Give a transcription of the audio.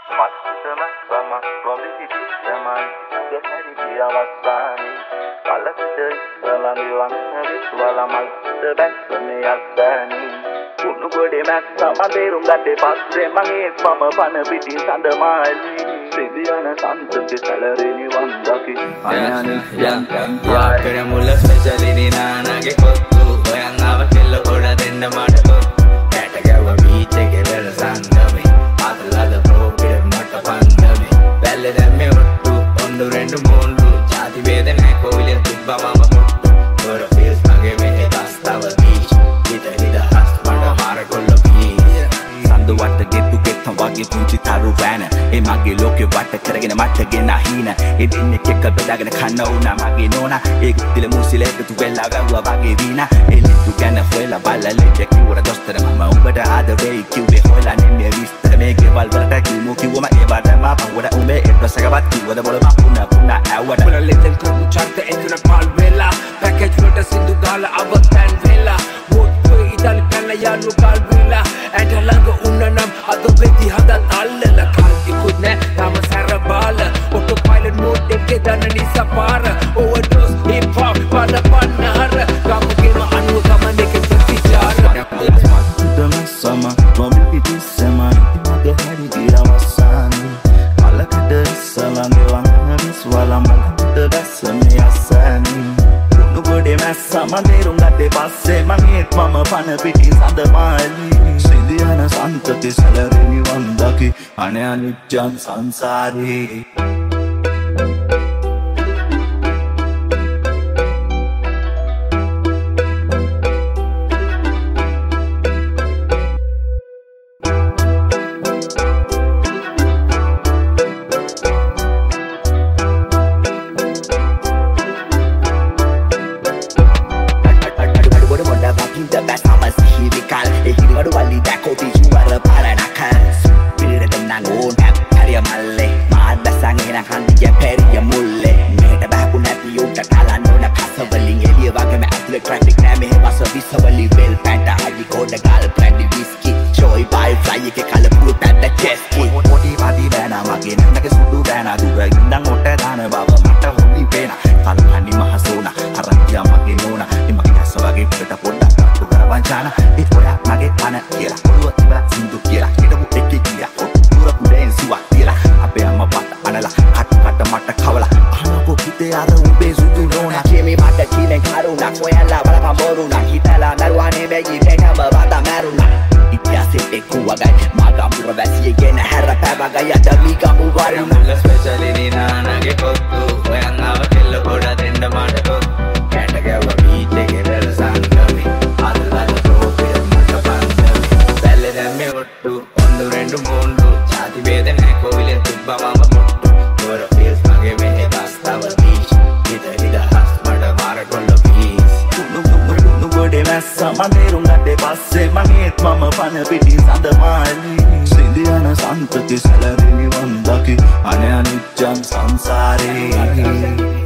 මත්තම සම ප්‍රොවිසිටි සමයි දෙහැරි දියවස්සානි කලකට ඉස්සලගේ වන්න විශ්වල මල්ත බැස්සනේ අස්සානි කුණු ගොඩේ මැස්සම බේරුම් ගත්තේ පස්සේ මගේ පම පන පිටි සඳමාලි සිදියන සන්තක සැලරෙනි වන්දකි අනයන් යාකරමුල ස්පෙෂලිනි නානගේ කොත්තු ඔයන් ආව කෙල්ල හොඩ දෙන්න මට කැට ගැව්ව බීච් එකේ වෙල සංගමේ අතලද ප්‍රෝග්‍රෑම් මට පන්දමේ බැල්ලේ දැම්මේ ඔට්ටු ඔන්න රෙන්ඩු මොන්ඩු ජාති වේද නැහැ කොවිලේ තිබ්බා මම මුට්ටු වර ෆීල්ස් මගේ මෙහෙ දස්තව බීච් හිත නිදහස් මඩ මාර කොල්ල බීච් සඳු වට ගෙතු ගෙත්තම් වගේ පුංචි තරු වෑන ඒ මගේ ලෝකෙ වට කරගෙන මට ගෙන හින ඒ දෙන්නේ කෙක්ක බෙදාගෙන කන්න උනා මගේ නෝනා ඒ ගුතිල මුසිල එකතු වෙලා ගවුවා වගේ වීනා ඒ ලිට්ටු ගැන හොයලා බලලා කිව්වර දොස්තර මම උඹට ආදරේ කිව්වේ හොයලා නෙමෙයි විස්තර මේ ගෙවල් වලට කිව්වම ඒ බඩම පවුඩ උඹේ එක්වසකවත් කිව්වද බොල පුනා පුනා ඇව්වට බල ලෙතෙන් කරු චර්ත එතුන පාල් වෙලා පැකේජ් වලට සින්දු දාලා අවතන් වෙලා මොට්ටුවේ ඉතලි පැන යනු කල් වෙලා ඇට ළඟ උන්න නම් අද වෙදි හදත් අල්ලලා කල්තිකුත් නෑ තම සැර බාල ඔටෝ පයිලට් මෝඩ් එකේ දන්න නිසා පාර ඕවර්ඩෝස් හිප් හොප් බල පන්නහර ගමගේම අනුව ගමන එකේ ප්‍රතිචාර මත්තම සම ප්‍රොවිසිටි සමයි දෙහැරි දියවස්සානි කලකට ඉස්සලගේ වන්න විශ්වල මල්ත බැස්සනේ අස්සානි කුණු ගොඩේ මැස්සම බේරුම් ගත්තේ පස්සේ මගේත් මම පන පිටි සඳමාලි සිදියන සන්තක සැලරෙනි වන්දකි අනයනිච්චන් සංසාරේ සිදියන සන්තක සැලරෙනි වන්දකි අනයනිච්චන් සංසාරේ